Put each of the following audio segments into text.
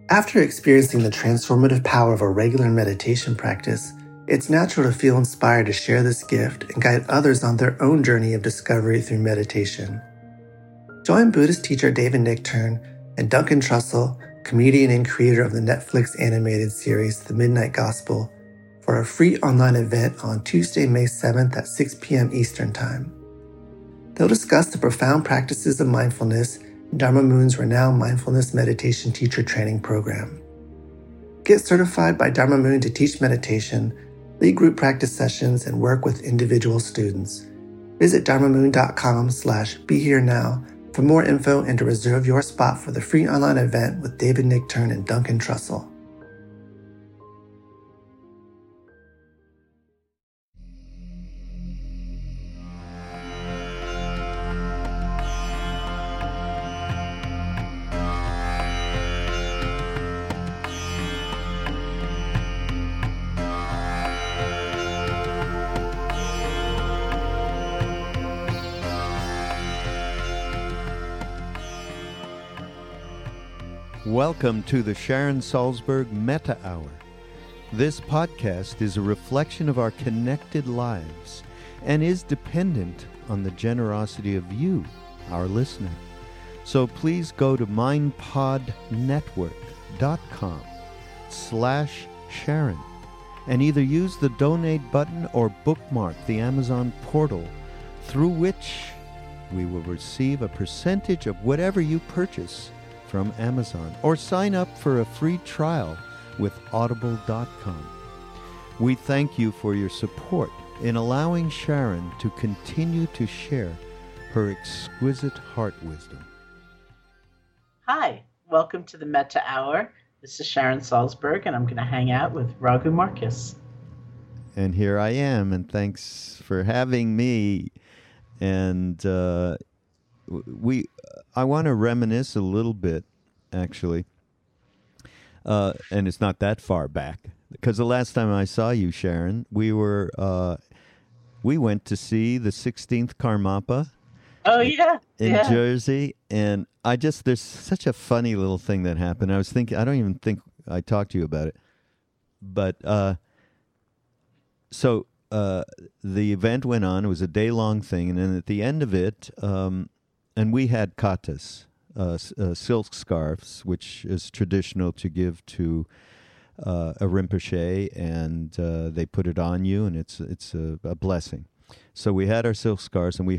After experiencing the transformative power of a regular meditation practice, it's natural to feel inspired to share this gift and guide others on their own journey of discovery through meditation. Join Buddhist teacher David Nichtern and Duncan Trussell, comedian and creator of the Netflix animated series The Midnight Gospel, for a free online event on Tuesday, May 7th at 6 p.m. Eastern Time. They'll discuss the profound practices of mindfulness in Dharma Moon's renowned mindfulness meditation teacher training program. Get certified by Dharma Moon to teach meditation, lead group practice sessions, and work with individual students. Visit dharmamoon.com/beherenow for more info and to reserve your spot for the free online event with David Nichtern and Duncan Trussell. Welcome to the Sharon Salzberg Metta Hour. This podcast is a reflection of our connected lives and is dependent on the generosity of you, our listener. So please go to mindpodnetwork.com/Sharon and either use the donate button or bookmark the Amazon portal, through which we will receive a percentage of whatever you purchase from Amazon, or sign up for a free trial with audible.com. We thank you for your support in allowing Sharon to continue to share her exquisite heart wisdom. Hi, welcome to the Metta Hour. This is Sharon Salzberg, and I'm going to hang out with Raghu Marcus. And here I am, and thanks for having me. And I want to reminisce a little bit, actually, and it's not that far back, because the last time I saw you, Sharon, we went to see the 16th Karmapa. Oh yeah, in Jersey, and there's such a funny little thing that happened. I was thinking, I don't even think I talked to you about it, but so the event went on. It was a day-long thing, and then at the end of it, and we had katas, silk scarves, which is traditional to give to a Rinpoche, and they put it on you, and it's a blessing. So we had our silk scarves, and we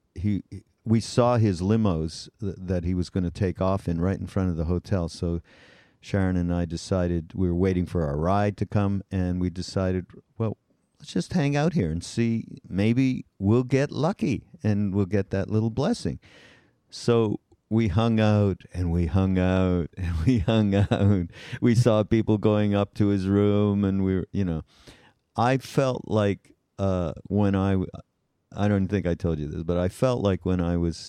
saw his limos that he was going to take off in right in front of the hotel. So Sharon and I decided, we were waiting for our ride to come, and we decided, well, let's just hang out here and see, maybe we'll get lucky and we'll get that little blessing. So we hung out and we hung out and we hung out. We saw people going up to his room, and I felt like when I don't think I told you this, but I felt like when I was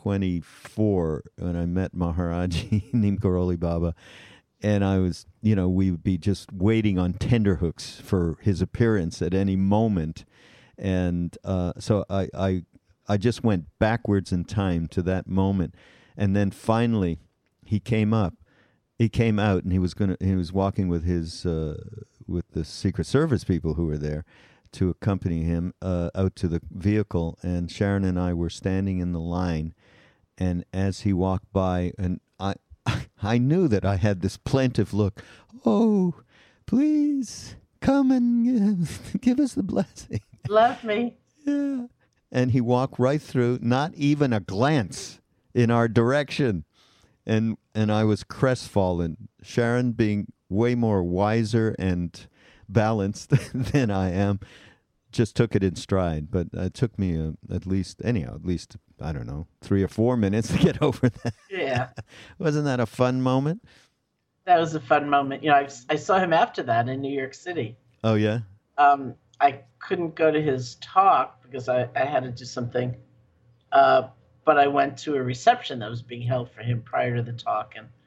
24, when I met Maharaji Neem Karoli Baba, and I was, we would be just waiting on tenterhooks for his appearance at any moment. And so I just went backwards in time to that moment. And then finally he came out, and he was walking with his, with the Secret Service people who were there to accompany him out to the vehicle. And Sharon and I were standing in the line. And as he walked by, and I knew that I had this plaintive look. Oh, please come and give us the blessing. Love me. Yeah. And he walked right through, not even a glance in our direction. And I was crestfallen. Sharon, being way more wiser and balanced than I am, just took it in stride. But it took me at least, I don't know, 3 or 4 minutes to get over that. Yeah. Wasn't that a fun moment? That was a fun moment. I saw him after that in New York City. Oh, yeah? I couldn't go to his talk because I had to do something. But I went to a reception that was being held for him prior to the talk, and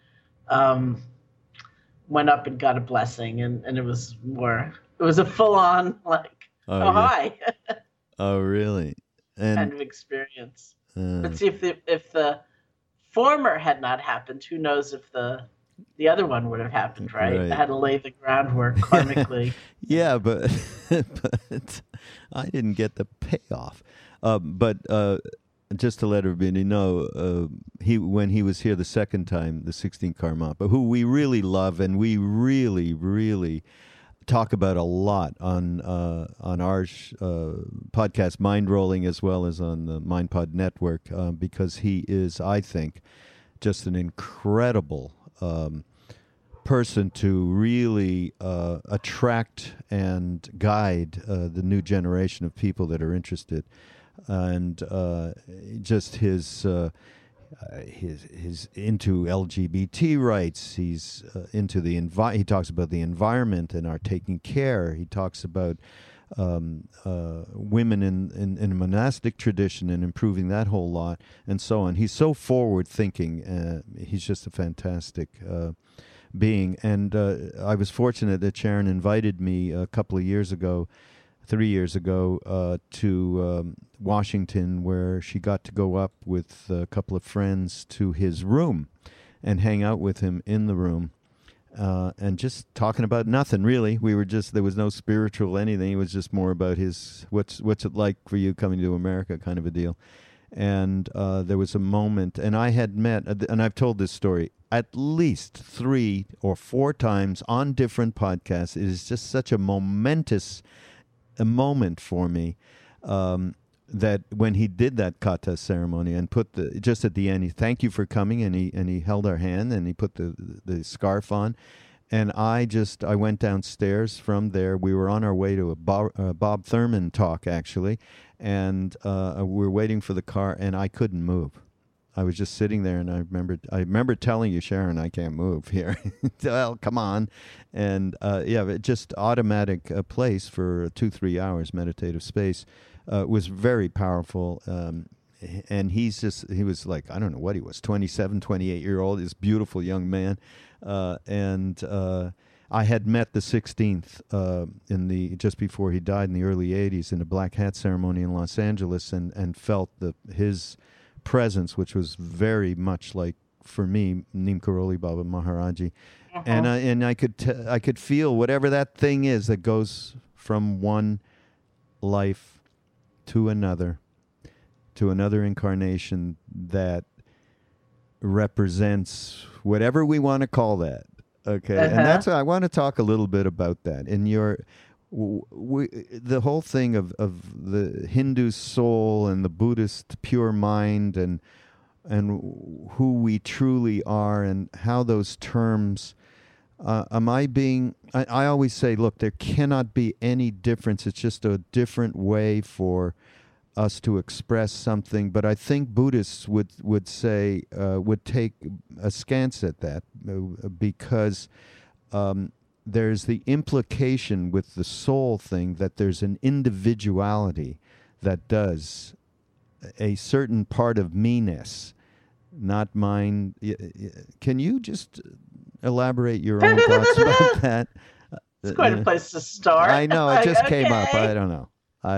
went up and got a blessing. And it was a full-on, hi. Oh, really? Kind of experience. Let's see if the former had not happened. Who knows if the the other one would have happened, right? Right. I had to lay the groundwork karmically. Yeah, but but I didn't get the payoff. But just to let everybody know, when he was here the second time, the 16th Karmapa, who we really love and we really, really talk about a lot on our podcast Mind Rolling, as well as on the MindPod Network, because he is, I think, just an incredible person to really attract and guide the new generation of people that are interested, and just his into LGBT rights. He's into the he talks about the environment and our taking care. He talks about women in a monastic tradition and improving that whole lot, and so on. He's so forward thinking. He's just a fantastic being. And I was fortunate that Sharon invited me a couple of years ago, 3 years ago, to Washington, where she got to go up with a couple of friends to his room and hang out with him in the room, and just talking about nothing, really. We were just, there was no spiritual anything. It was just more about his, what's it like for you coming to America kind of a deal. And there was a moment, and I had met, and I've told this story at least 3 or 4 times on different podcasts. It is just such a momentous moment for me, that when he did that kata ceremony and put just at the end, he thank you for coming, and he held our hand and he put the scarf on, and I went downstairs from there. We were on our way to a Bob Thurman talk, actually, and we were waiting for the car, and I couldn't move. I was just sitting there, and I remember telling you, Sharon, I can't move here. Well, come on. And it just automatic place for 2-3 hours meditative space was very powerful. And he was like, I don't know what he was, 27, 28-year-old, this beautiful young man. And I had met the 16th just before he died in the early 80s in a black hat ceremony in Los Angeles, and felt his presence, which was very much like, for me, Neem Karoli Baba Maharaji. Uh-huh. And I could feel whatever that thing is that goes from one life to another incarnation, that represents whatever we want to call that. Okay. Uh-huh. And that's why I want to talk a little bit about that. In the whole thing of the Hindu soul and the Buddhist pure mind, and who we truly are, and how those terms, I always say, look, there cannot be any difference. It's just a different way for us to express something. But I think Buddhists would say, would take askance at that, because there's the implication with the soul thing that there's an individuality that does a certain part of me-ness, not mine. Can you just elaborate your own thoughts about that? It's quite a place to start. I know, it just came up. I don't know.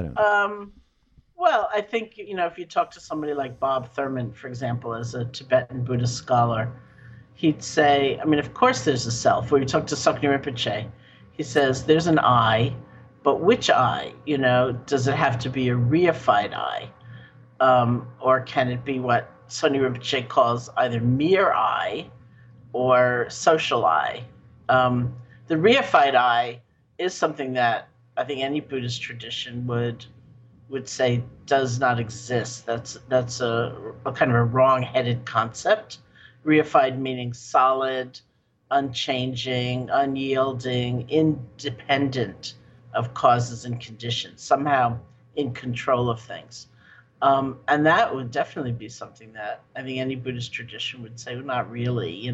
Well, I think, if you talk to somebody like Bob Thurman, for example, as a Tibetan Buddhist scholar, he'd say, of course there's a self. When you talk to Sakya Rinpoche, he says there's an I, but which I? Does it have to be a reified I? Or can it be what Sakya Rinpoche calls either mere I or social I? The reified I is something that I think any Buddhist tradition would say does not exist. That's a kind of a wrong-headed concept. Reified meaning solid, unchanging, unyielding, independent of causes and conditions, somehow in control of things. And that would definitely be something that I think any Buddhist tradition would say, well, not really,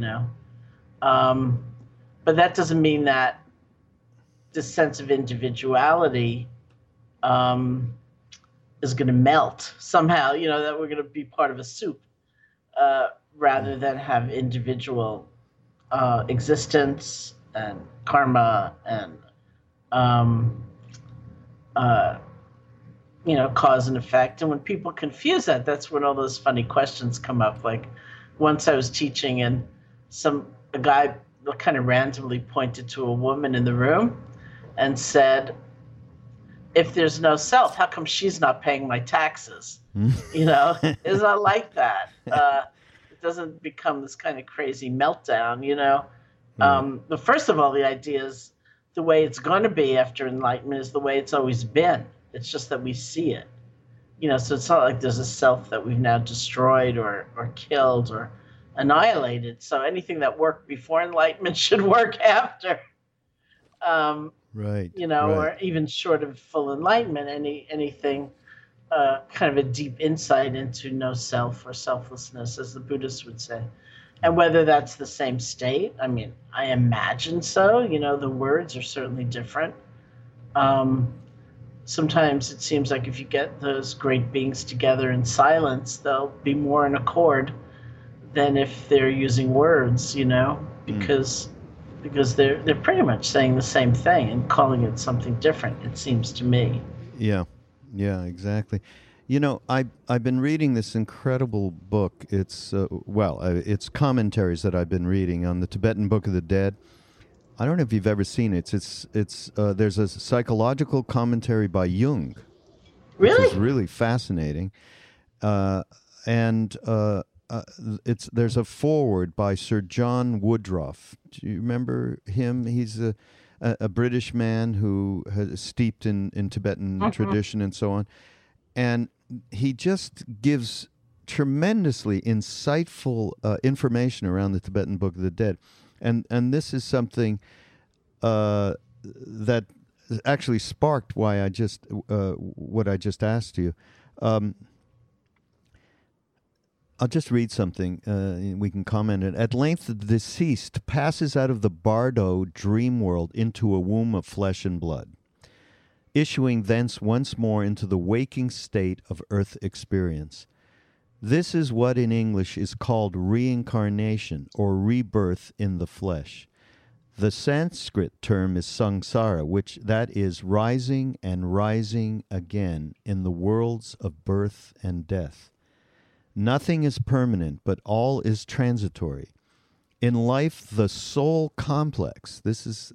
But that doesn't mean that this sense of individuality is going to melt somehow, that we're going to be part of a soup. Rather than have individual existence and karma and, cause and effect. And when people confuse that, that's when all those funny questions come up. Like once I was teaching and a guy kind of randomly pointed to a woman in the room and said, if there's no self, how come she's not paying my taxes? It's not like that. It doesn't become this kind of crazy meltdown. But first of all, the idea is the way it's going to be after enlightenment is the way it's always been. It's just that we see it. So it's not like there's a self that we've now destroyed or killed or annihilated. So anything that worked before enlightenment should work after. Right. Or even short of full enlightenment, anything kind of a deep insight into no self or selflessness, as the Buddhists would say. And whether that's the same state, I imagine so. The words are certainly different. Sometimes it seems like if you get those great beings together in silence, they'll be more in accord than if they're using words, because they're pretty much saying the same thing and calling it something different, it seems to me. Yeah, exactly. I've been reading this incredible book. It's it's commentaries that I've been reading on the Tibetan Book of the Dead. I don't know if you've ever seen it. There's a psychological commentary by Jung, Really? which is really fascinating, and there's a foreword by Sir John Woodroffe. Do you remember him? He's a British man who has steeped in Tibetan tradition and so on, and he just gives tremendously insightful information around the Tibetan Book of the Dead. And this is something that actually sparked why what I just asked you. I'll just read something. We can comment it. At length, the deceased passes out of the Bardo dream world into a womb of flesh and blood, issuing thence once more into the waking state of earth experience. This is what in English is called reincarnation or rebirth in the flesh. The Sanskrit term is samsara, which that is rising and rising again in the worlds of birth and death. Nothing is permanent, but all is transitory. In life, the soul complex, this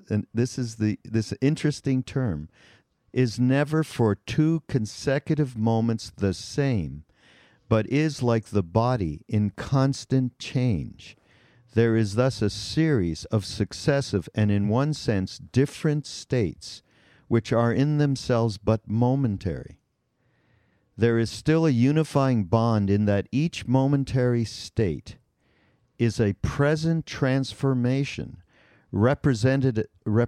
interesting term, is never for 2 consecutive moments the same, but is like the body in constant change. There is thus a series of successive and in one sense different states, which are in themselves but momentary. There is still a unifying bond in that each momentary state is a present transformation representative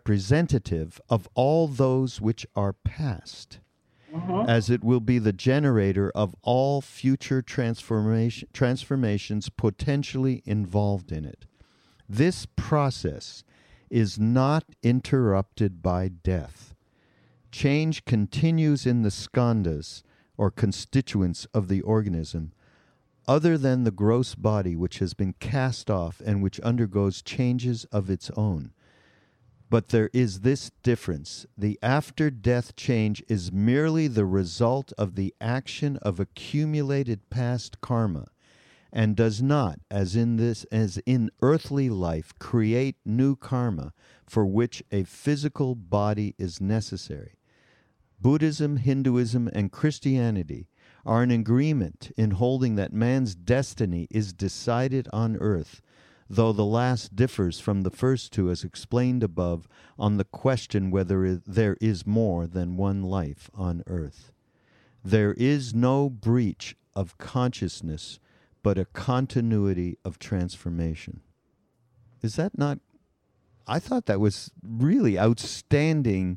of all those which are past, as it will be the generator of all future transformations potentially involved in it. This process is not interrupted by death. Change continues in the skandhas, or constituents of the organism, other than the gross body which has been cast off and which undergoes changes of its own. But there is this difference. The after-death change is merely the result of the action of accumulated past karma, and does not, as in earthly life, create new karma for which a physical body is necessary. Buddhism, Hinduism, and Christianity are in agreement in holding that man's destiny is decided on earth, though the last differs from the first two, as explained above, on the question whether there is more than one life on earth. There is no breach of consciousness, but a continuity of transformation. Is that not? I thought that was really outstanding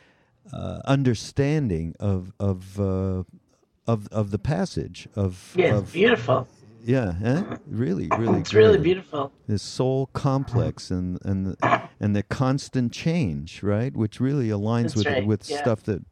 understanding of the passage of. Yeah, of, beautiful. Yeah, really, really. It's really beautiful. This soul complex and the constant change, right? Which really aligns with stuff that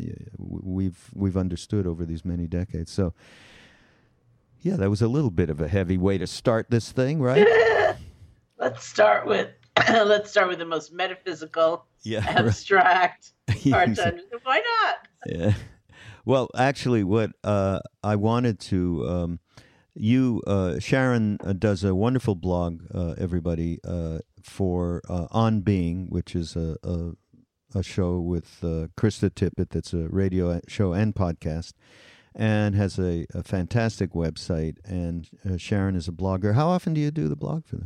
we've understood over these many decades. So, yeah, that was a little bit of a heavy way to start this thing, right? Let's start with the most metaphysical, abstract part. Why not? Yeah. Well, actually, what I wanted to Sharon does a wonderful blog, everybody, for On Being, which is a show with Krista Tippett that's a radio show and podcast, and has a fantastic website. And Sharon is a blogger. How often do you do the blog for them?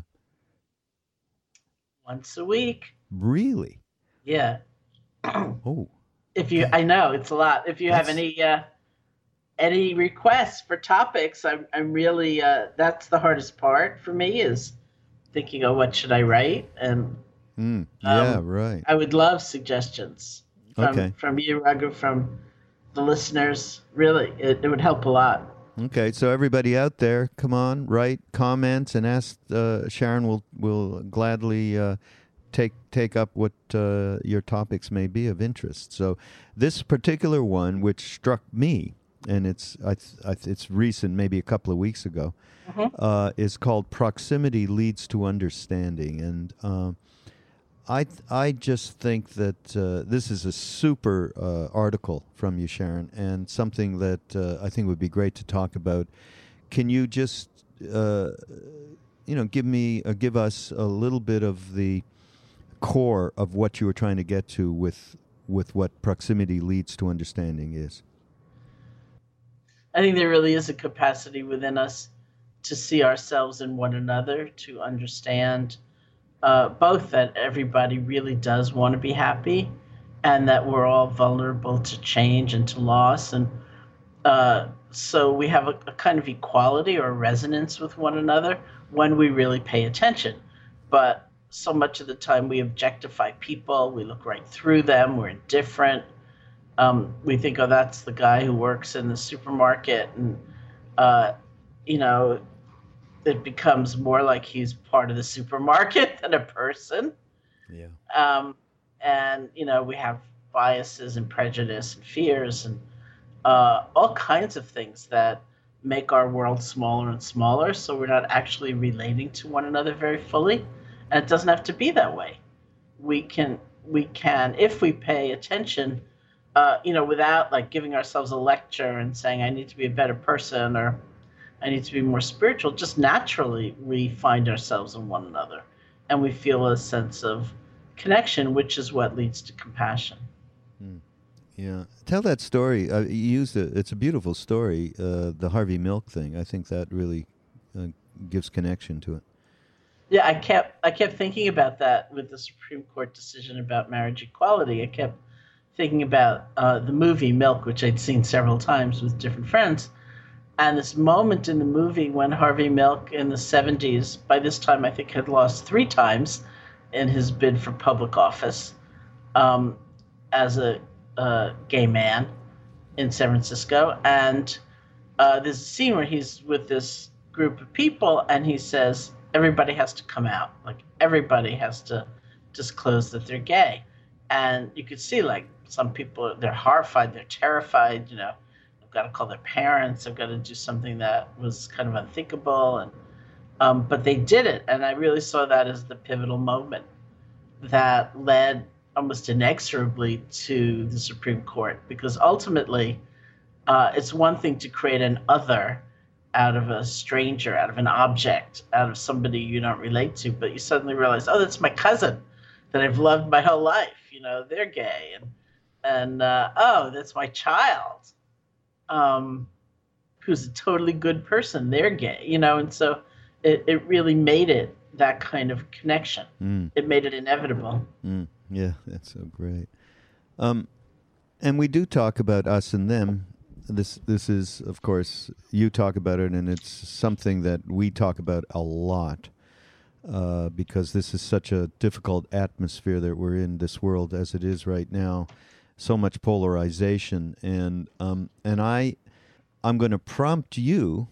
Once a week. Really? Yeah. Oh. I know it's a lot. If you have any requests for topics, I'm really that's the hardest part for me, is thinking, oh, what should I write? And right. I would love suggestions from you, Raghu, from the listeners. Really, it would help a lot. Okay, so everybody out there, come on, write comments and ask. Sharon will gladly take up what your topics may be of interest. So this particular one, which struck me, and it's recent, maybe a couple of weeks ago, is called "Proximity Leads to Understanding," and I just think that this is a super article from you, Sharon, and something that I think would be great to talk about. Can you just give us a little bit of the core of what you were trying to get to with what proximity leads to understanding is? I think there really is a capacity within us to see ourselves in one another, to understand both that everybody really does want to be happy and that we're all vulnerable to change and to loss. And so we have a kind of equality or resonance with one another when we really pay attention. But so much of the time we objectify people, we look right through them, we're indifferent. We think, oh, that's the guy who works in the supermarket, and it becomes more like he's part of the supermarket than a person. Yeah. And we have biases and prejudice and fears and all kinds of things that make our world smaller and smaller, so we're not actually relating to one another very fully. And it doesn't have to be that way. We can, if we pay attention, without like giving ourselves a lecture and saying, I need to be a better person or I need to be more spiritual, just naturally we find ourselves in one another and we feel a sense of connection, which is what leads to compassion. Yeah. Tell that story. You used it. It's a beautiful story, the Harvey Milk thing. I think that really gives connection to it. Yeah, I kept thinking about that with the Supreme Court decision about marriage equality. I kept thinking about the movie Milk, which I'd seen several times with different friends. And this moment in the movie when Harvey Milk in the 70s, by this time I think had lost 3 times in his bid for public office as a gay man in San Francisco. And there's a scene where he's with this group of people and he says, everybody has to come out. Like, everybody has to disclose that they're gay. And you could see, like, some people, they're horrified, they're terrified, they've got to call their parents, they've got to do something that was kind of unthinkable. And but they did it. And I really saw that as the pivotal moment that led almost inexorably to the Supreme Court. Because ultimately, it's one thing to create an other out of a stranger, out of an object, out of somebody you don't relate to, but you suddenly realize, oh, that's my cousin that I've loved my whole life. They're gay, and oh, that's my child, who's a totally good person. They're gay, and so it really made it that kind of connection. It made it inevitable. Yeah, that's so great. And we do talk about us and them. This is, of course, you talk about it, and it's something that we talk about a lot because this is such a difficult atmosphere that we're in, this world as it is right now. So much polarization, and I'm going to prompt you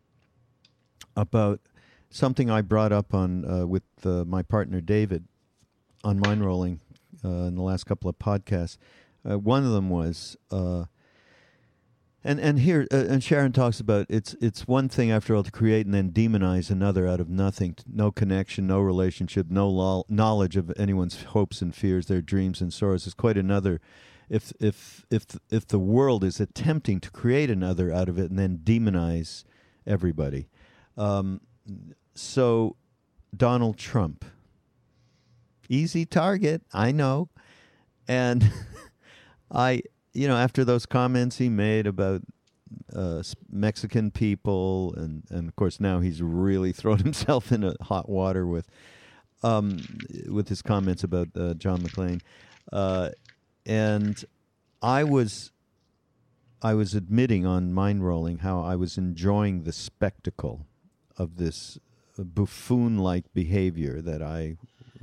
about something I brought up on with my partner David on Mind Rolling in the last couple of podcasts. One of them was. And here, and Sharon talks about it's one thing, after all, to create and then demonize another out of nothing, no connection, no relationship, no knowledge of anyone's hopes and fears, their dreams and sorrows. It's quite another if the world is attempting to create another out of it and then demonize everybody. So Donald Trump, easy target, I know. And after those comments he made about Mexican people, and of course now he's really thrown himself into hot water with his comments about John McClane, and I was admitting on Mind Rolling how I was enjoying the spectacle of this buffoon-like behavior that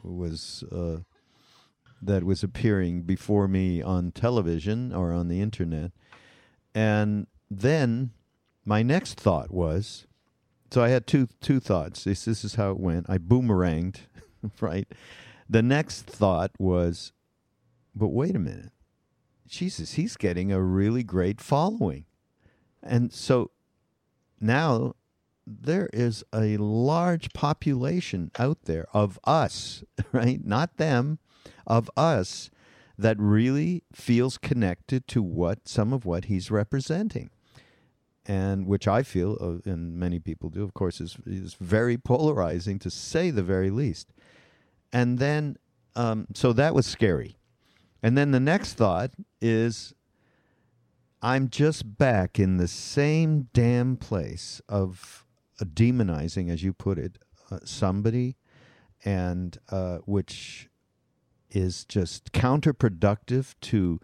was appearing before me on television or on the internet. And then my next thought was, so I had two thoughts. This is how it went. I boomeranged, right? The next thought was, but wait a minute. Jesus, he's getting a really great following. And so now there is a large population out there of us, right? Not them, of us, that really feels connected to some of what he's representing. And which I feel, and many people do, of course, is very polarizing, to say the very least. And then, so that was scary. And then the next thought is, I'm just back in the same damn place of demonizing, as you put it, somebody, and which is just counterproductive to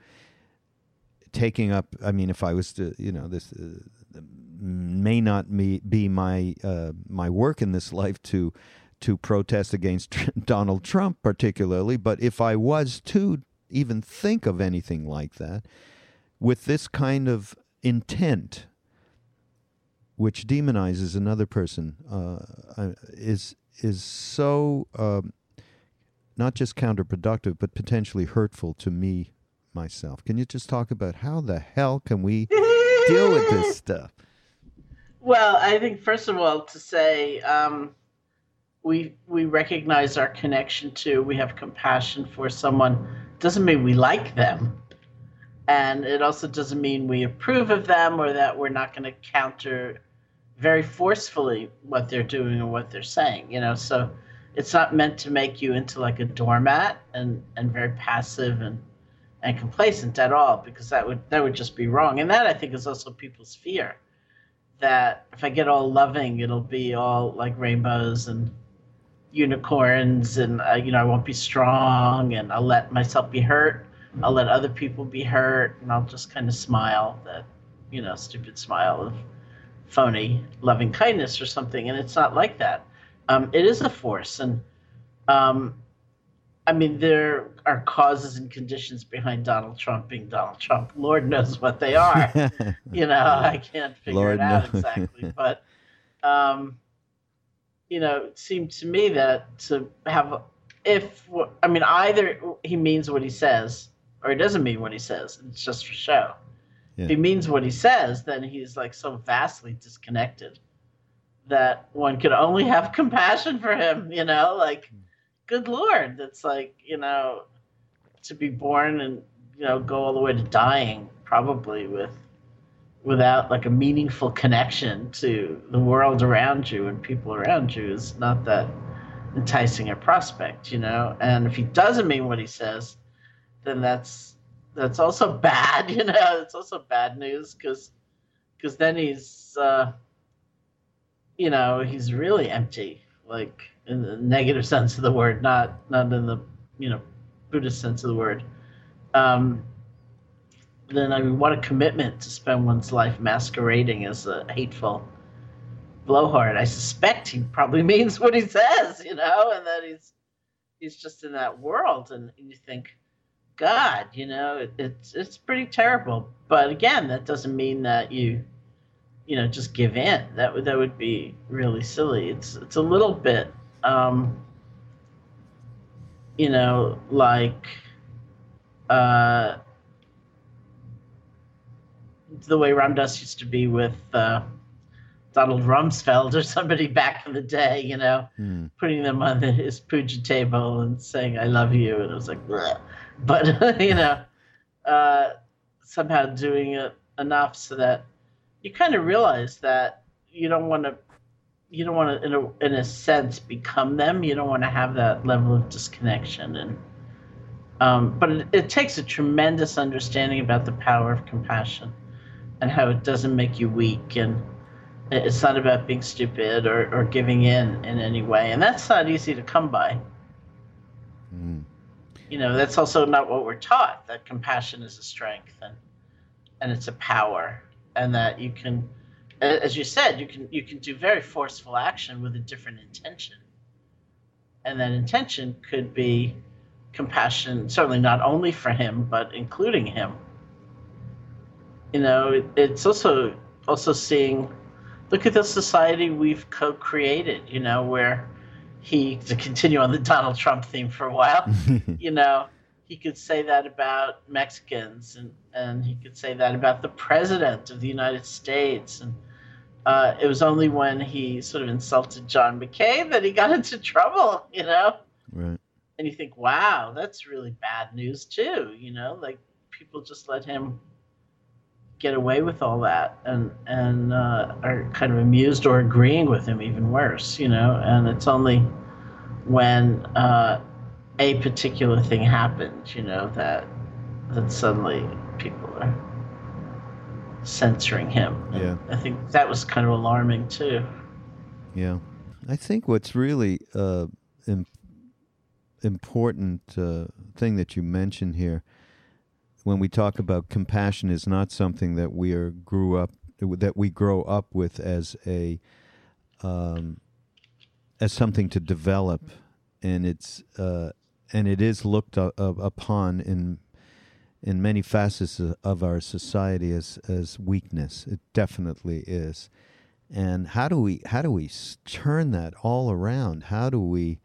taking up. I mean, if I was to, this may not be my work in this life to protest against Donald Trump particularly, but if I was to even think of anything like that, with this kind of intent, which demonizes another person, is so not just counterproductive, but potentially hurtful to me myself. Can you just talk about how the hell can we deal with this stuff? Well, I think first of all to say we recognize our connection to, we have compassion for someone. Doesn't mean we like them. And it also doesn't mean we approve of them or that we're not going to counter very forcefully what they're doing or what they're saying, So it's not meant to make you into like a doormat and very passive and complacent at all, because that would just be wrong. And that, I think, is also people's fear, that if I get all loving, it'll be all like rainbows and unicorns, and I won't be strong, and I'll let myself be hurt. I'll let other people be hurt, and I'll just kind of smile, that stupid smile of phony loving kindness or something. And it's not like that. It is a force, and there are causes and conditions behind Donald Trump being Donald Trump. Lord knows what they are. I can't figure it out exactly, but it seemed to me that to have, either he means what he says or he doesn't mean what he says. It's just for show. Yeah. If he means what he says, then he's like so vastly disconnected that one could only have compassion for him, good Lord. That's like, to be born and, go all the way to dying, probably without like a meaningful connection to the world around you and people around you, is not that enticing a prospect, And if he doesn't mean what he says, then that's also bad, It's also bad news, because then he's he's really empty, like in the negative sense of the word, not in the Buddhist sense of the word. Then what a commitment to spend one's life masquerading as a hateful blowhard. I suspect he probably means what he says, and that he's just in that world, and you think, God, it's pretty terrible. But again, that doesn't mean that you just give in. That would be really silly. It's a little bit, like the way Ram Dass used to be with Donald Rumsfeld or somebody back in the day, putting them on his puja table and saying, I love you. And it was like, bleh. But, somehow doing it enough so that you kind of realize that you don't want to in a sense become them. You don't want to have that level of disconnection. And but it takes a tremendous understanding about the power of compassion and how it doesn't make you weak, and it's not about being stupid or giving in any way, and that's not easy to come by. That's also not what we're taught, that compassion is a strength and it's a power, and that you can, as you said, you can do very forceful action with a different intention, and that intention could be compassion, certainly not only for him but including him. It's also seeing, look at the society we've co-created, where to continue on the Donald Trump theme for a while, he could say that about Mexicans, and he could say that about the president of the United States. And it was only when he sort of insulted John McCain that he got into trouble, Right. And you think, wow, that's really bad news too, like people just let him get away with all that and are kind of amused or agreeing with him, even worse, and it's only when a particular thing happened, that suddenly people are censoring him. Yeah. I think that was kind of alarming too. Yeah. I think what's really important thing that you mentioned here when we talk about compassion is not something that we grow up with as something to develop, and it is looked upon in many facets of our society as weakness. It definitely is. And how do we turn that all around? How do we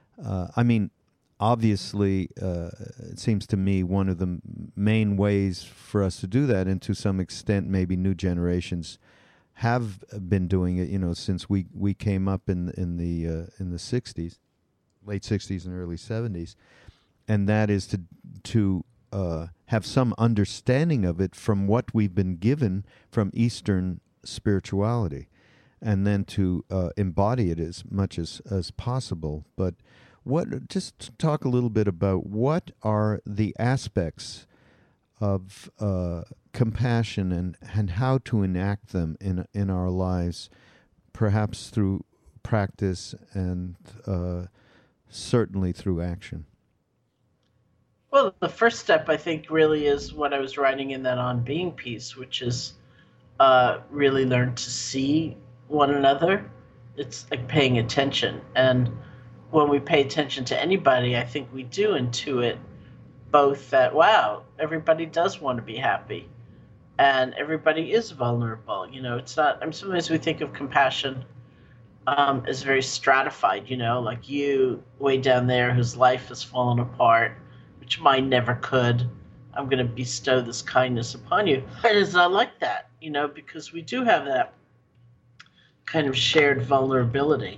obviously, it seems to me one of the main ways for us to do that, and to some extent maybe new generations have been doing it, since we came up in the 60s, late 60s and early 70s, and that is to have some understanding of it from what we've been given from Eastern spirituality, and then to embody it as much as possible. But just talk a little bit about what are the aspects of compassion and how to enact them in our lives, perhaps through practice and certainly through action. Well, the first step, I think, really is what I was writing in that On Being piece, which is really learn to see one another. It's like paying attention. And when we pay attention to anybody, I think we do intuit both that, wow, everybody does want to be happy, and everybody is vulnerable. It's not, sometimes we think of compassion as very stratified, like you way down there whose life has fallen apart, which mine never could. I'm going to bestow this kindness upon you. But it's not like that, because we do have that kind of shared vulnerability.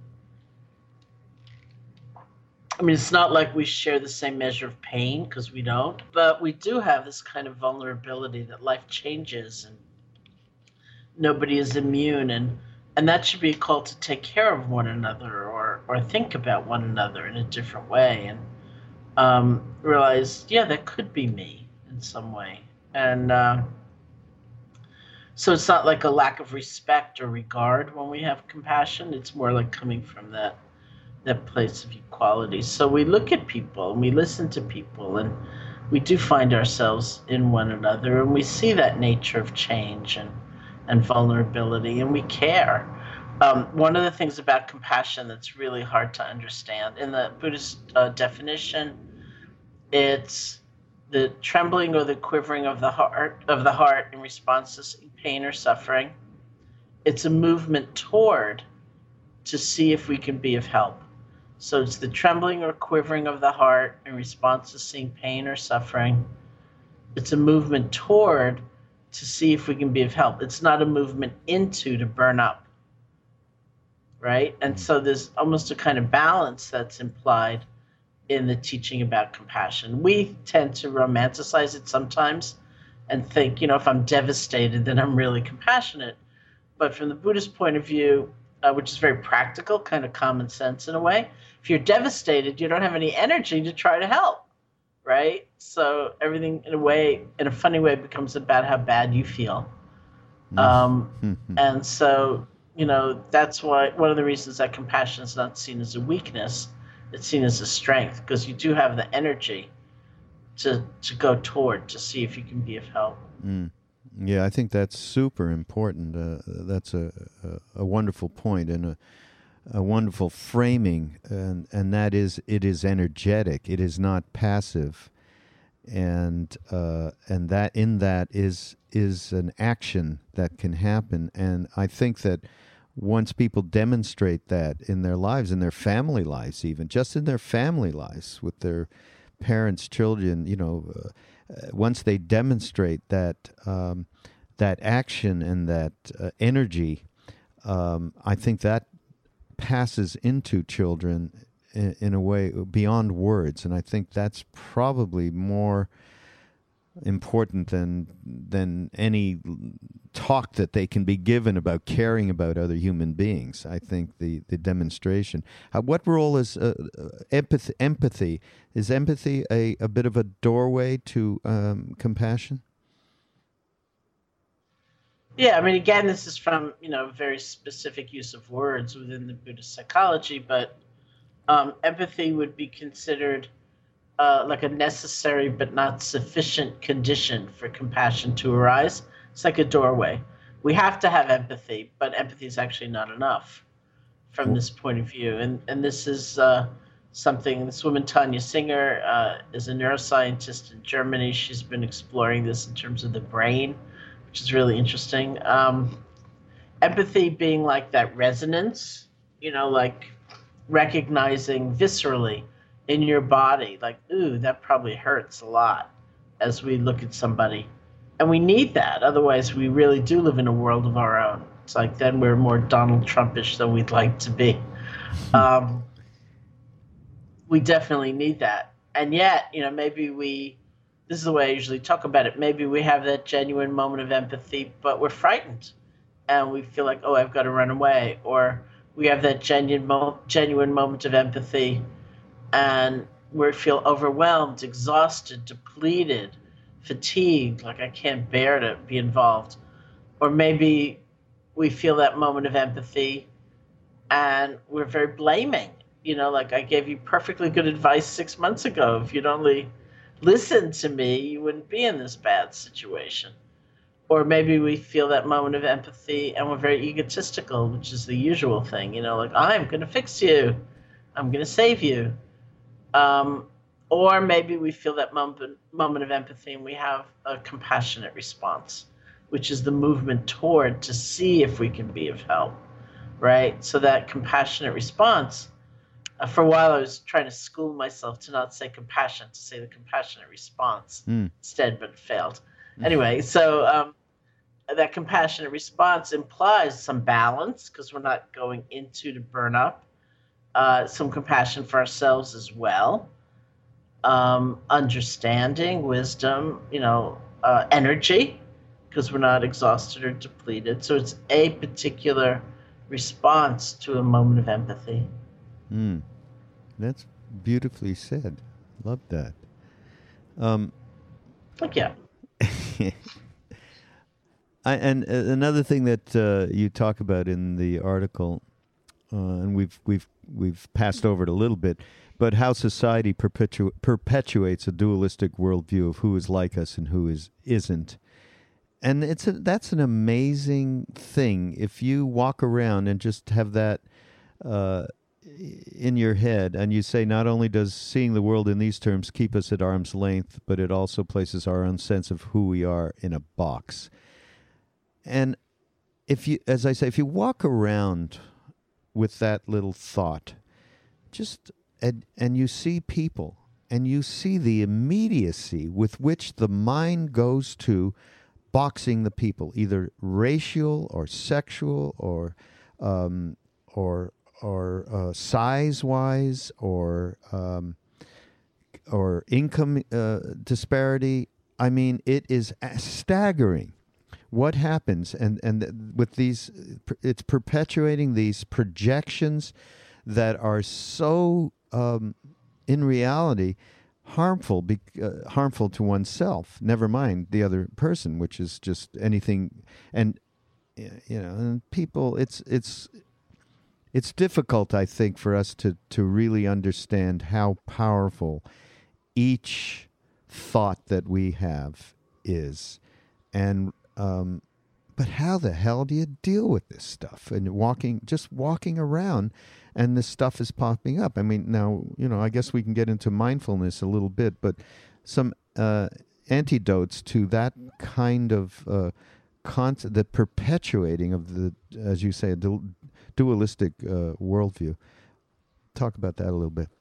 It's not like we share the same measure of pain, because we don't, but we do have this kind of vulnerability that life changes and nobody is immune, and that should be a call to take care of one another or think about one another in a different way, and realize, yeah, that could be me in some way. And so it's not like a lack of respect or regard when we have compassion. It's more like coming from that place of equality. So we look at people and we listen to people, and we do find ourselves in one another, and we see that nature of change and vulnerability, and we care. One of the things about compassion that's really hard to understand in the Buddhist definition, it's the trembling or the quivering of the heart in response to pain or suffering. It's a movement toward to see if we can be of help. So it's the trembling or quivering of the heart in response to seeing pain or suffering. It's a movement toward to see if we can be of help. It's not a movement into to burn up, right? And so there's almost a kind of balance that's implied in the teaching about compassion. We tend to romanticize it sometimes and think, if I'm devastated, then I'm really compassionate. But from the Buddhist point of view, which is very practical, kind of common sense in a way, if you're devastated, you don't have any energy to try to help, right? So everything, in a way, in a funny way, becomes about how bad you feel. And so, that's why one of the reasons that compassion is not seen as a weakness, it's seen as a strength, because you do have the energy to go toward to see if you can be of help. Yeah, I think that's super important. That's a wonderful point and a wonderful framing, and that is, it is energetic. It is not passive, and that in that is an action that can happen. And I think that once people demonstrate that in their lives, in their family lives, even just in their family lives with their parents, children, once they demonstrate that that action and that energy, I think that passes into children in a way beyond words, and I think that's probably more important than any talk that they can be given about caring about other human beings. I think the demonstration. What role is empathy? Is empathy a bit of a doorway to compassion? Yeah, I mean, again, this is from very specific use of words within the Buddhist psychology, but empathy would be considered like a necessary but not sufficient condition for compassion to arise. It's like a doorway. We have to have empathy, but empathy is actually not enough from this point of view. And this is something, this woman, Tanya Singer, is a neuroscientist in Germany. She's been exploring this in terms of the brain, which is really interesting. Empathy being like that resonance, like recognizing viscerally in your body, like, ooh, that probably hurts a lot as we look at somebody. And we need that. Otherwise, we really do live in a world of our own. It's like then we're more Donald Trumpish than we'd like to be. We definitely need that. And yet, maybe this is the way I usually talk about it, maybe we have that genuine moment of empathy, but we're frightened. And we feel like, oh, I've got to run away. Or we have that genuine moment of empathy, and we feel overwhelmed, exhausted, depleted, fatigued, like I can't bear to be involved. Or maybe we feel that moment of empathy and we're very blaming. Like, I gave you perfectly good advice 6 months ago. If you'd only listened to me, you wouldn't be in this bad situation. Or maybe we feel that moment of empathy and we're very egotistical, which is the usual thing, like, I'm going to fix you. I'm going to save you. Or maybe we feel that moment of empathy and we have a compassionate response, which is the movement toward to see if we can be of help, right? So that compassionate response, for a while I was trying to school myself to not say compassion, to say the compassionate response instead, but failed. Anyway, so that compassionate response implies some balance, because we're not going into to burn up, some compassion for ourselves as well. Understanding, wisdom, energy, because we're not exhausted or depleted. So it's a particular response to a moment of empathy. That's beautifully said. Love that. Thank you. And another thing that you talk about in the article, and we've passed over it a little bit, but how society perpetuates a dualistic worldview of who is like us and who isn't. And that's an amazing thing. If you walk around and just have that in your head, and you say, not only does seeing the world in these terms keep us at arm's length, but it also places our own sense of who we are in a box. And if you, as I say, if you walk around with that little thought, and you see people, and you see the immediacy with which the mind goes to boxing the people, either racial or sexual or size-wise or income disparity. I mean, it is staggering what happens? And with these, it's perpetuating these projections that are so, in reality, harmful to oneself. Never mind the other person, which is just anything. And and people, it's difficult, I think, for us to really understand how powerful each thought that we have is. And but how the hell do you deal with this stuff? And just walking around, and this stuff is popping up. I mean, now, I guess we can get into mindfulness a little bit, but some antidotes to that kind of the perpetuating of the, as you say, a dualistic worldview. Talk about that a little bit.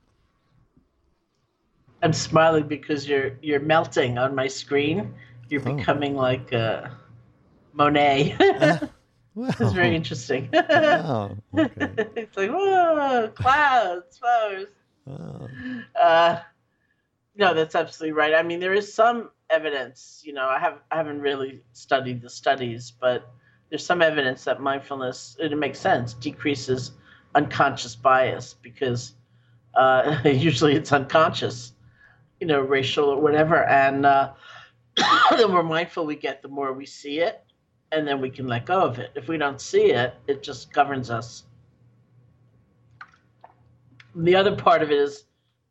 I'm smiling because you're melting on my screen. You're becoming like Monet. Wow. It's very interesting. Wow. Okay. It's like, whoa, clouds, flowers. Oh. No, that's absolutely right. I mean, there is some evidence. I haven't really studied the studies, but there's some evidence that mindfulness, it makes sense, decreases unconscious bias because usually it's unconscious, racial or whatever. And the more mindful we get, the more we see it, and then we can let go of it. If we don't see it, it just governs us. The other part of it is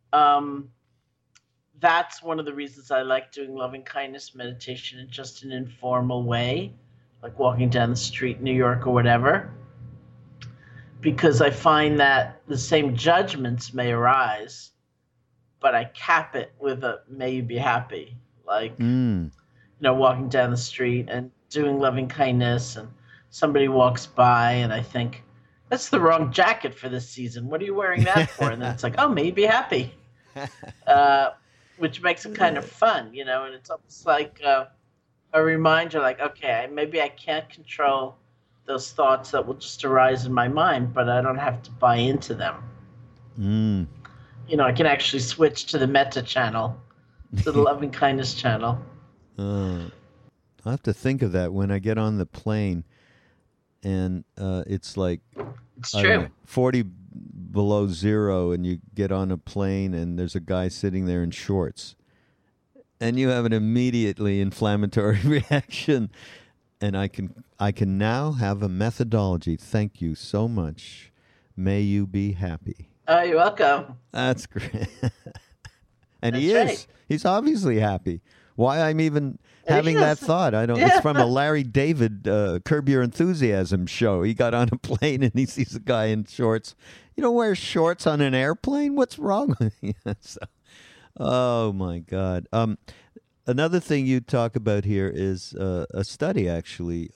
that's one of the reasons I like doing loving kindness meditation in just an informal way, like walking down the street in New York or whatever, because I find that the same judgments may arise, but I cap it with a "may you be happy," like walking down the street and doing loving kindness, and somebody walks by and I think, that's the wrong jacket for this season. What are you wearing that for? And then it's like, oh, may you be happy, which makes it kind of fun, and it's almost like a reminder, like, okay, maybe I can't control those thoughts that will just arise in my mind, but I don't have to buy into them. I can actually switch to the metta channel, to the loving kindness channel. I'll have to think of that when I get on the plane and it's like, it's true, 40 below zero, and you get on a plane and there's a guy sitting there in shorts and you have an immediately inflammatory reaction. And I can now have a methodology. Thank you so much. May you be happy. Oh, you're welcome. That's great. And That's he is. right. He's obviously happy. Why I'm even having that thought, I don't. Yeah. It's from a Larry David Curb Your Enthusiasm show. He got on a plane and he sees a guy in shorts. You don't wear shorts on an airplane? What's wrong with you? Oh my God. Another thing you talk about here is a study, actually.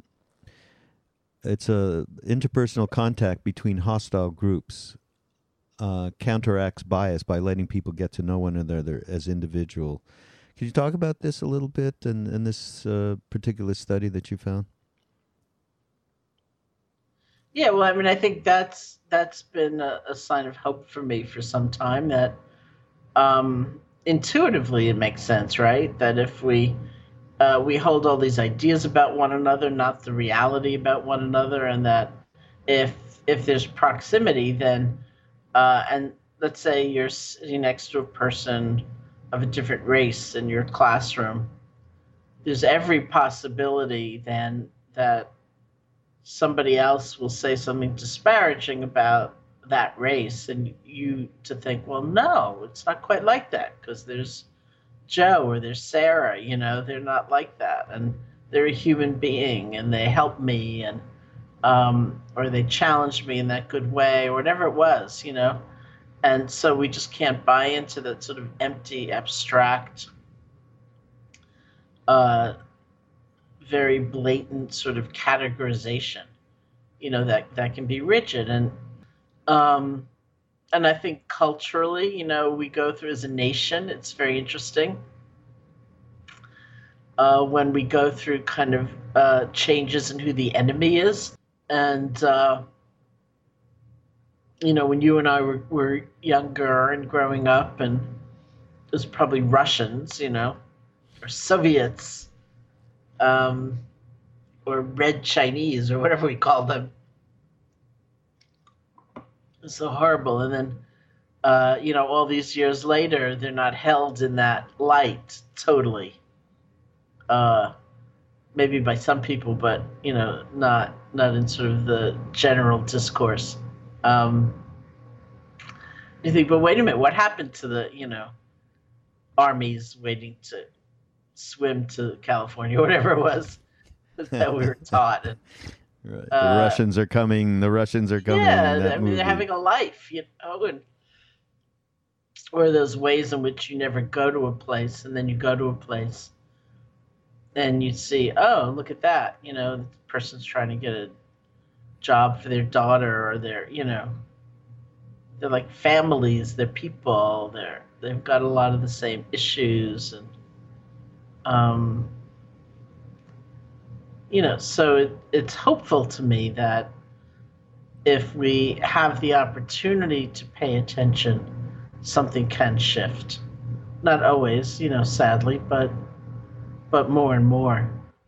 It's a interpersonal contact between hostile groups counteracts bias by letting people get to know one another as individual. Could you talk about this a little bit and this particular study that you found? Yeah, well, I mean, I think that's been a sign of hope for me for some time, that intuitively it makes sense, right? That if we hold all these ideas about one another, not the reality about one another, and that if there's proximity, then and let's say you're sitting next to a person of a different race in your classroom, there's every possibility then that somebody else will say something disparaging about that race, and you to think, well, no, it's not quite like that, because there's Joe or there's Sarah, they're not like that, and they're a human being, and they helped me, and or they challenged me in that good way, or whatever it was, and so we just can't buy into that sort of empty, abstract, very blatant sort of categorization, that can be rigid. And I think culturally, we go through as a nation, it's very interesting. When we go through kind of changes in who the enemy is. And, when you and I were younger and growing up, and it was probably Russians, or Soviets, or Red Chinese or whatever we call them. It's so horrible. And then, all these years later, they're not held in that light totally. Uh, Maybe by some people, but not in sort of the general discourse. Um, you think, but wait a minute, what happened to the armies waiting to swim to California, whatever it was that we were taught? And, Right. The Russians are coming. The Russians are coming. Yeah, that movie. they're having a life, and or those ways in which you never go to a place, and then you go to a place, and you see, oh, look at that, the person's trying to get a job for their daughter, or they're like families, they're people, they've got a lot of the same issues, and so it's hopeful to me that if we have the opportunity to pay attention, something can shift. Not always, sadly, but more and more.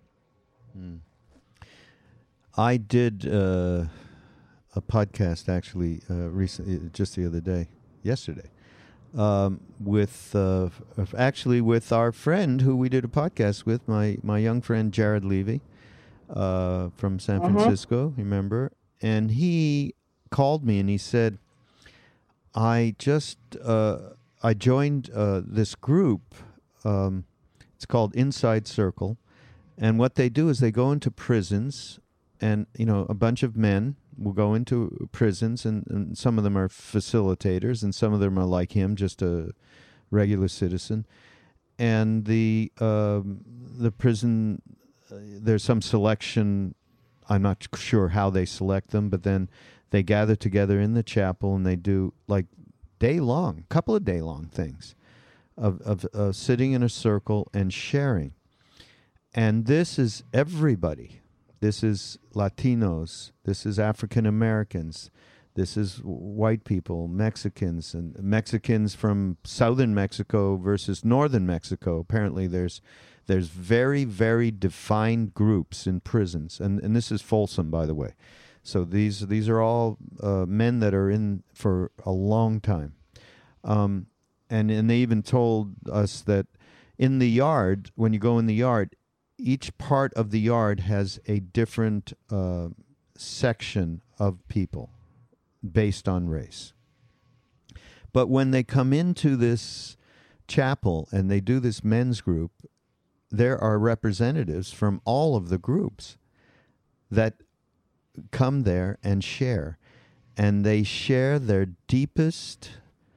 I did a podcast actually recently, just the other day, yesterday, with our friend who we did a podcast with, my young friend Jared Levy from San Francisco, remember? And he called me and he said, I joined this group. It's called Inside Circle. And what they do is they go into prisons, and, a bunch of men will go into prisons, and some of them are facilitators, and some of them are like him, just a regular citizen. And the prison, there's some selection. I'm not sure how they select them, but then they gather together in the chapel and they do like couple of day-long things of sitting in a circle and sharing. And this is everybody. This is Latinos. This is African Americans. This is white people, Mexicans, and Mexicans from southern Mexico versus northern Mexico. Apparently there's very, very defined groups in prisons. And this is Folsom, by the way. So these are all men that are in for a long time. And they even told us that in the yard, when you go in the yard, each part of the yard has a different section of people based on race. But when they come into this chapel and they do this men's group, there are representatives from all of the groups that come there and share. And they share their deepest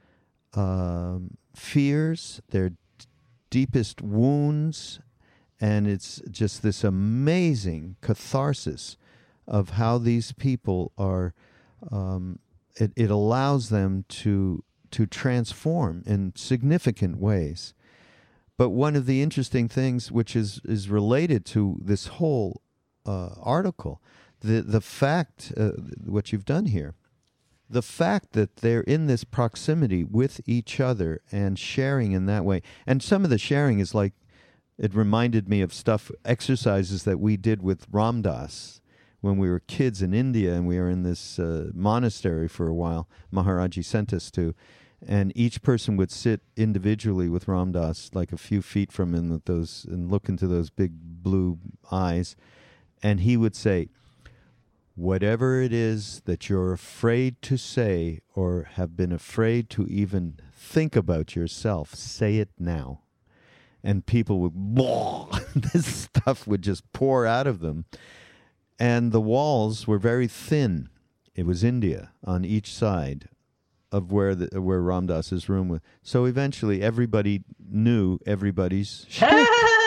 fears, their deepest wounds, and it's just this amazing catharsis of how these people are. It allows them to transform in significant ways. But one of the interesting things, which is related to this whole article, the fact, what you've done here, the fact that they're in this proximity with each other and sharing in that way. And some of the sharing is like, it reminded me of exercises that we did with Ram Dass when we were kids in India, and we were in this monastery for a while. Maharaji sent us to. And each person would sit individually with Ram Dass, like a few feet from him, and look into those big blue eyes. And he would say, whatever it is that you're afraid to say or have been afraid to even think about yourself, say it now. And people would, this stuff would just pour out of them. And the walls were very thin. It was India on each side of where Ram Dass's room was. So eventually everybody knew everybody's shtick.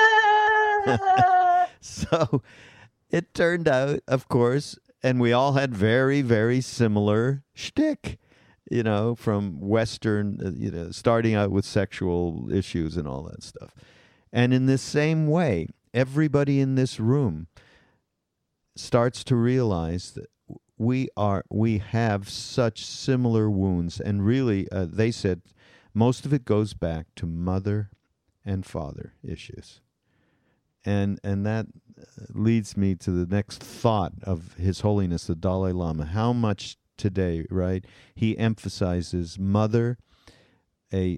So it turned out, of course, and we all had very, very similar shtick, from Western, starting out with sexual issues and all that stuff. And in this same way, everybody in this room starts to realize that we have such similar wounds. And really, they said, most of it goes back to mother and father issues. And that leads me to the next thought of His Holiness the Dalai Lama. How much today, right? He emphasizes mother, a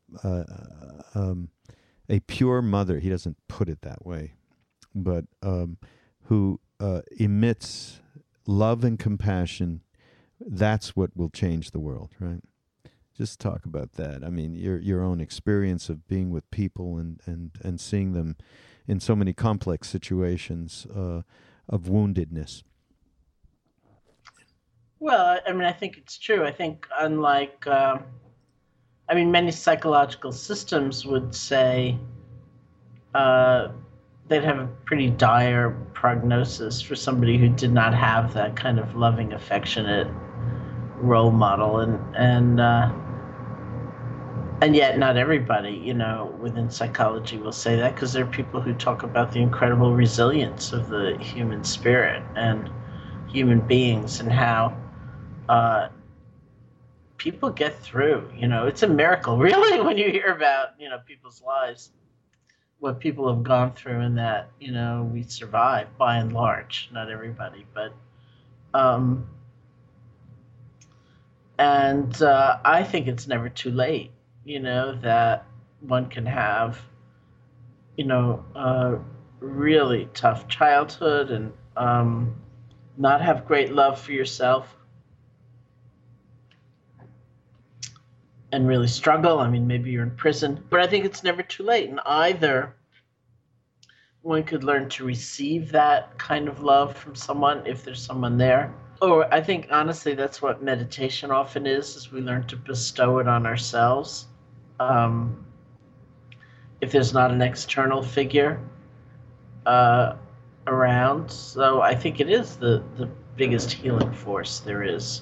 pure mother. He doesn't put it that way, but who emits love and compassion. That's what will change the world, right? Just talk about that. I mean, your own experience of being with people and seeing them in so many complex situations of woundedness. Well, I mean, I think it's true. I think unlike, many psychological systems would say they'd have a pretty dire prognosis for somebody who did not have that kind of loving, affectionate role model, and yet not everybody, within psychology will say that, because there are people who talk about the incredible resilience of the human spirit and human beings, and how people get through. It's a miracle, really, when you hear about, people's lives, what people have gone through, and that, we survive by and large. Not everybody, but I think it's never too late, that one can have, a really tough childhood and not have great love for yourself and really struggle. I mean, maybe you're in prison, but I think it's never too late. And either one could learn to receive that kind of love from someone if there's someone there. Or I think, honestly, that's what meditation often is we learn to bestow it on ourselves. If there's not an external figure around. So I think it is the biggest healing force there is.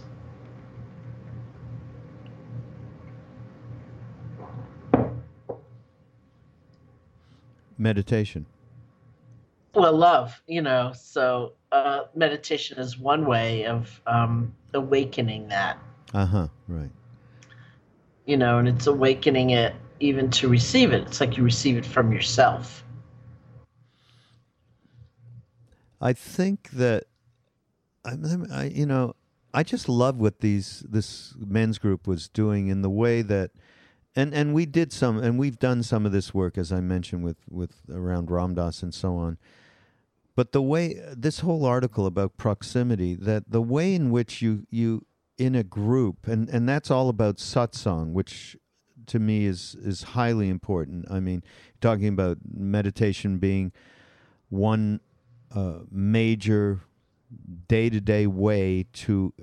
Meditation. Well, love, so meditation is one way of awakening that. Right. And it's awakening it even to receive it. It's like you receive it from yourself. I think that, I just love what this men's group was doing in the way that, and we did some, and we've done some of this work, as I mentioned, with around Ram Dass and so on. But the way, this whole article about proximity, that the way in which you in a group, and that's all about satsang, which to me is highly important. I mean, talking about meditation being one major day-to-day way to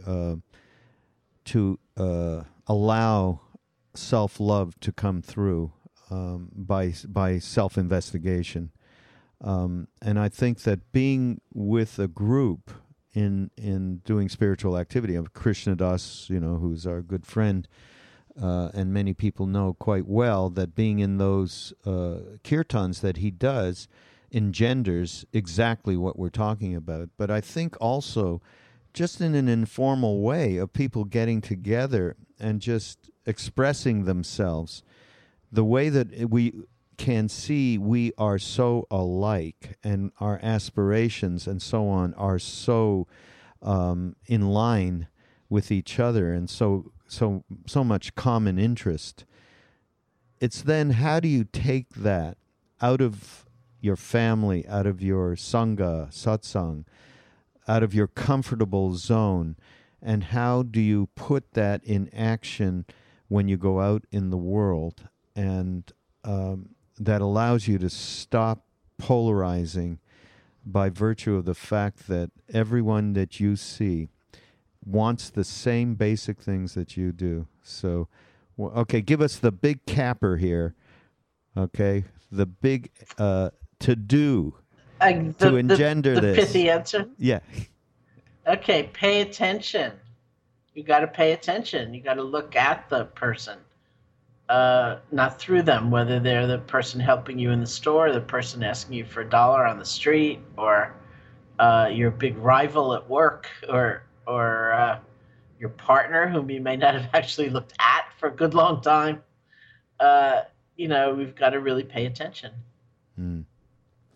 allow self-love to come through by self-investigation. And I think that being with a group in doing spiritual activity, of Krishna Das, who's our good friend, and many people know quite well, that being in those kirtans that he does engenders exactly what we're talking about. But I think also just in an informal way of people getting together and just expressing themselves, the way that we can see we are so alike and our aspirations and so on are so in line with each other, and so much common interest. It's then, how do you take that out of your family, out of your sangha, satsang, out of your comfortable zone, and how do you put that in action when you go out in the world, and that allows you to stop polarizing by virtue of the fact that everyone that you see wants the same basic things that you do. So, okay, give us the big capper here, okay? The big to-do to engender the this. The pithy answer? Yeah. Okay, pay attention. You got to pay attention. You got to look at the person, not through them, whether they're the person helping you in the store, the person asking you for $1 on the street, or your big rival at work, or your partner whom you may not have actually looked at for a good long time. We've got to really pay attention.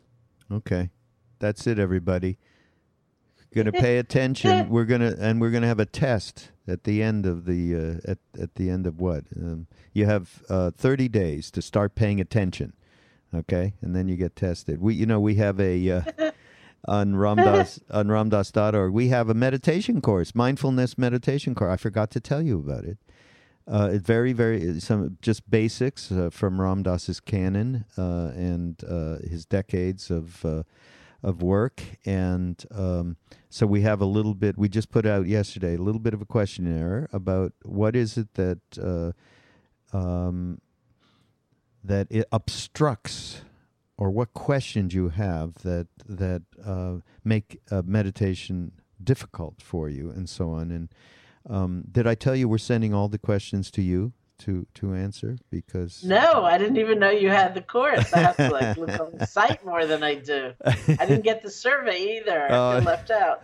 Okay. That's it, everybody. Going to pay attention. We're going to have a test at the end of the at the end of what? You have 30 days to start paying attention. Okay? And then you get tested. We have a on ramdas.org. We have a meditation course, mindfulness meditation course. I forgot to tell you about it. It's very some just basics from Ram Dass's canon and his decades of work, and so we have a little bit. We just put out yesterday a little bit of a questionnaire about what is it that that it obstructs, or what questions you have that make meditation difficult for you, and so on. And did I tell you we're sending all the questions to you to answer? Because no, I didn't even know you had the course. I have to look on the site more than I do. I didn't get the survey either. I feel left out.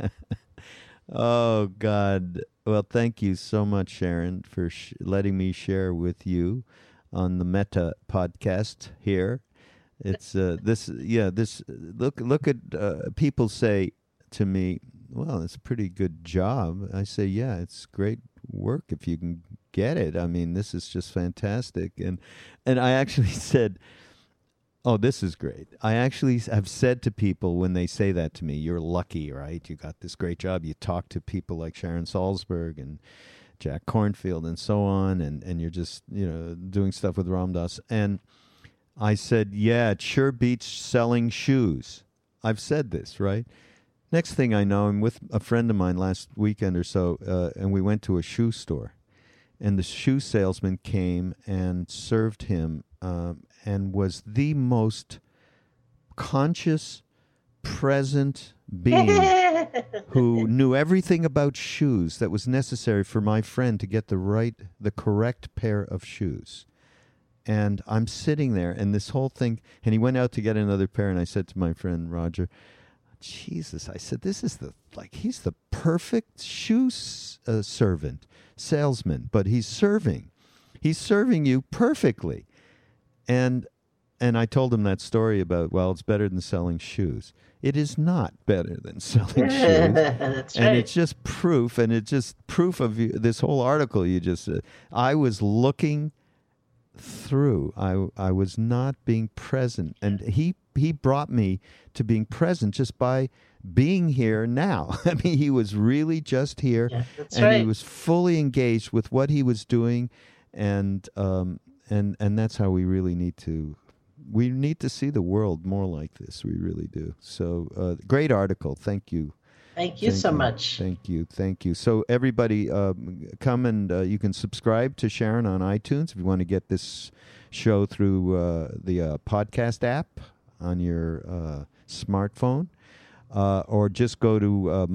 Oh God! Well, thank you so much, Sharon, for letting me share with you on the Metta podcast here. It's this look at people say to me, well, it's a pretty good job. I say, yeah, it's great work if you can get it. I mean, this is just fantastic. And I actually said, oh, this is great. I actually have said to people when they say that to me, you're lucky, right? You got this great job. You talk to people like Sharon Salzberg and Jack Kornfield and so on, and you're just, doing stuff with Ram Dass. And I said, yeah, it sure beats selling shoes. I've said this, right? Next thing I know, I'm with a friend of mine last weekend or so, and we went to a shoe store. And the shoe salesman came and served him and was the most conscious, present being who knew everything about shoes that was necessary for my friend to get the correct pair of shoes. And I'm sitting there, and this whole thing, and he went out to get another pair, and I said to my friend Roger, Jesus, I said, this is he's the perfect shoe salesman, but he's serving you perfectly. And I told him that story about, well, it's better than selling shoes. It is not better than selling shoes. That's right. And it's just proof, and it's just proof of this whole article you just said. I was looking through. I was not being present, and he brought me to being present just by being here now. I mean, he was really just here, that's and right. he was fully engaged with what he was doing, and that's how we really need to see the world more like this. We really do. So great article. Thank you. Thank you so much. Thank you. So everybody, come and you can subscribe to Sharon on iTunes if you want to get this show through the podcast app on your smartphone, or just go to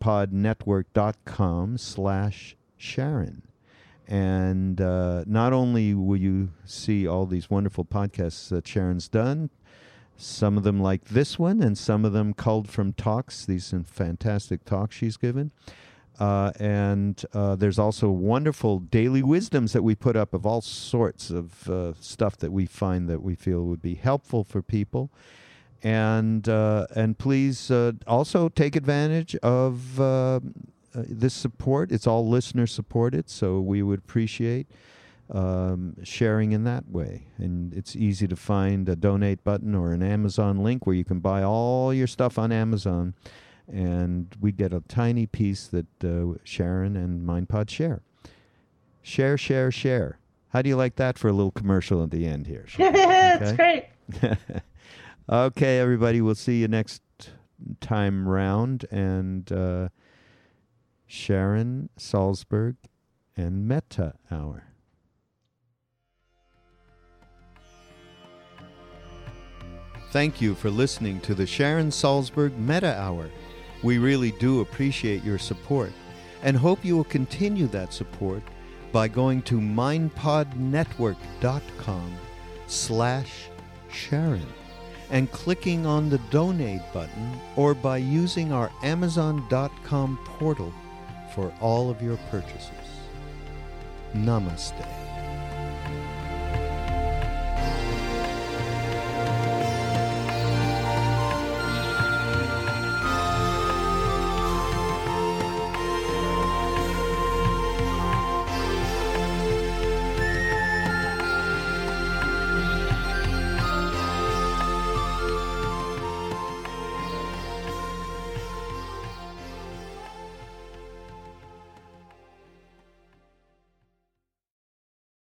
mindpodnetwork.com/Sharon. And not only will you see all these wonderful podcasts that Sharon's done, some of them like this one, and some of them culled from talks. These are fantastic talks she's given. And there's also wonderful daily wisdoms that we put up of all sorts of stuff that we find that we feel would be helpful for people. And please also take advantage of this support. It's all listener supported, so we would appreciate sharing in that way. And it's easy to find a donate button or an Amazon link where you can buy all your stuff on Amazon, and we get a tiny piece that Sharon and MindPod share. Share. How do you like that for a little commercial at the end here? That's great. Okay, everybody, we'll see you next time round. And Sharon Salzberg and Metta Hour. Thank you for listening to the Sharon Salzberg Metta Hour. We really do appreciate your support and hope you will continue that support by going to mindpodnetwork.com/Sharon and clicking on the donate button, or by using our Amazon.com portal for all of your purchases. Namaste.